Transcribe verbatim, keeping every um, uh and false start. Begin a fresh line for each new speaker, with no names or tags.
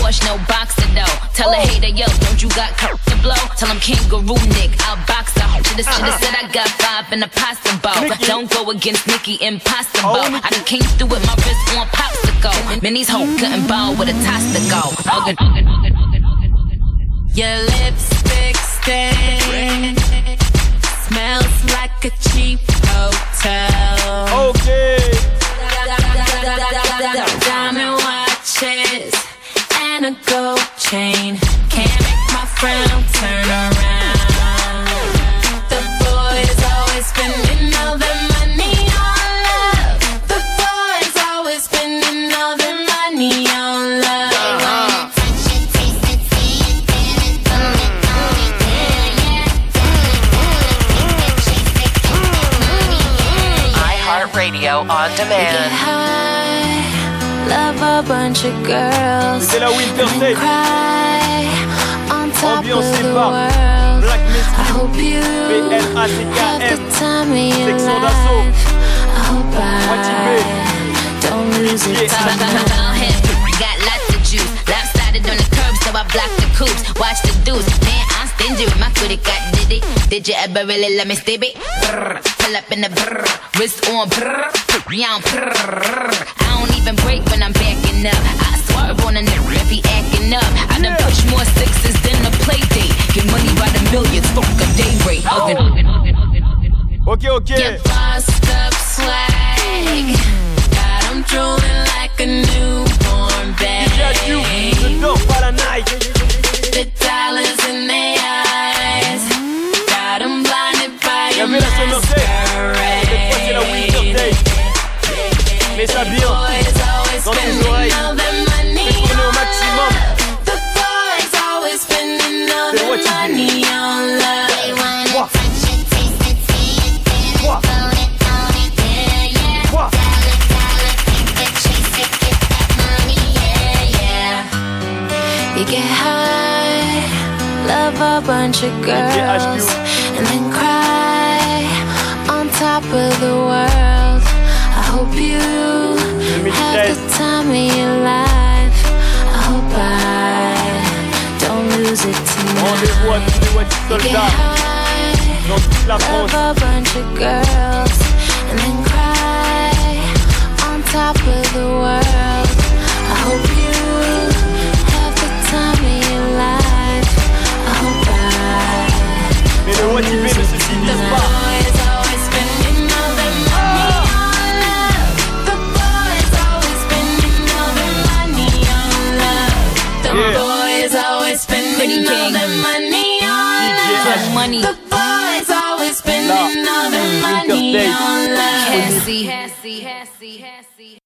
Porsche, no boxer though. Tell a hater, yo, don't you got coke to blow? Tell him kangaroo Nick, I'll box the hoe. Shoulda, shoulda said I got five in the pasta bowl. Don't go against Nicki, impossible. I done came through with my wrist on popsicle. Man, these hoes couldn't ball with a toss to go. Your lipstick stain smells like a cheap hotel.
Okay.
Diamond watches and a gold chain can't make my frown turn around. The boys always spending all their money on love. The boys always spending all their money on love.
Radio on demand.
Love a bunch of girls
C'est la Winter State.
Cry on top
Ambiance
of the
par
world.
Black
I hope you
B L A C K
have
M.
the time of your
Section
life.
d'assaut.
I hope I don't lose it tonight. Got lots of juice. Lopsided on the curb, so I block the coops. Watch the deuce. Man, I'm stingy with my footy. Got did it. Did you ever really let me stay it? Brr, pull up in the brr, wrist on brr, young brr. I don't even break when I'm backing up. I swerve on a nigga if he acting up. I done push more sixes than a play date. Get money by the millions, fuck a day rate. Okay,
okay. okay.
Your bossed up swag got 'em drooling like a newborn baby.
The dope by the night.
The dollars in their eyes got 'em blinded by your
Y'avait la sonorité. Cette fois c'est la Winter State. Mets ça bien dans tes oreilles. Fais tourner au maximum. C'est what you do. Quoi? Quoi? Quoi?
You get high, love a bunch of girls, and then cry on top of the world. I hope you have the time of your life. I hope I don't lose it tonight.
Rendez-vous à tous les West soldats dans toute la France.
Love a bunch of girls, and then cry on top of the world. I hope you have the time of your life. I hope I.
Mais le what you ne se divise pas.
Pretty all their money on love. Money. The boys always spending all their money on love. Cassie, Cassie, Cassie, Cassie.